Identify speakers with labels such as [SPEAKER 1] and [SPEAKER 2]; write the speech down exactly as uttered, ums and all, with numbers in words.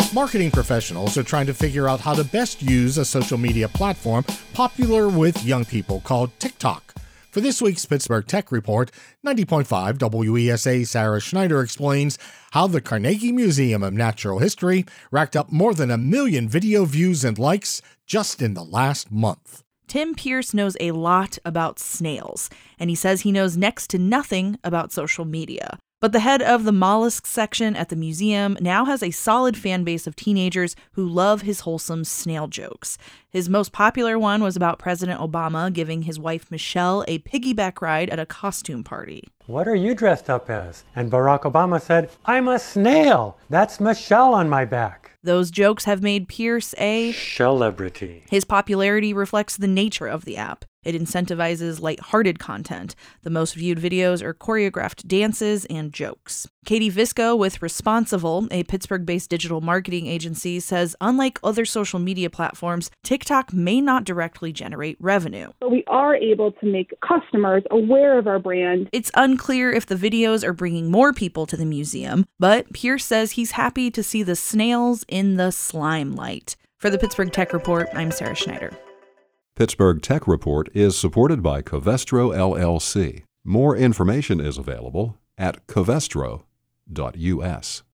[SPEAKER 1] Marketing professionals are trying to figure out how to best use a social media platform popular with young people called TikTok. For this week's Pittsburgh Tech Report, ninety point five W E S A Sarah Schneider explains how the Carnegie Museum of Natural History racked up more than a million video views and likes just in the last month.
[SPEAKER 2] Tim Pierce knows a lot about snails, and he says he knows next to nothing about social media. But the head of the mollusk section at the museum now has a solid fan base of teenagers who love his wholesome snail jokes. His most popular one was about President Obama giving his wife Michelle a piggyback ride at a costume party.
[SPEAKER 3] "What are you dressed up as?" And Barack Obama said, "I'm a snail. That's Michelle on my back."
[SPEAKER 2] Those jokes have made Pierce a
[SPEAKER 3] celebrity.
[SPEAKER 2] His popularity reflects the nature of the app. It incentivizes lighthearted content. The most viewed videos are choreographed dances and jokes. Katie Visco with Responsible, a Pittsburgh-based digital marketing agency, says unlike other social media platforms, TikTok may not directly generate revenue.
[SPEAKER 4] But we are able to make customers aware of our brand.
[SPEAKER 2] It's unclear if the videos are bringing more people to the museum, but Pierce says he's happy to see the snails in the slime light. For the Pittsburgh Tech Report, I'm Sarah Schneider.
[SPEAKER 5] Pittsburgh Tech Report is supported by Covestro L L C. More information is available at covestro dot U S.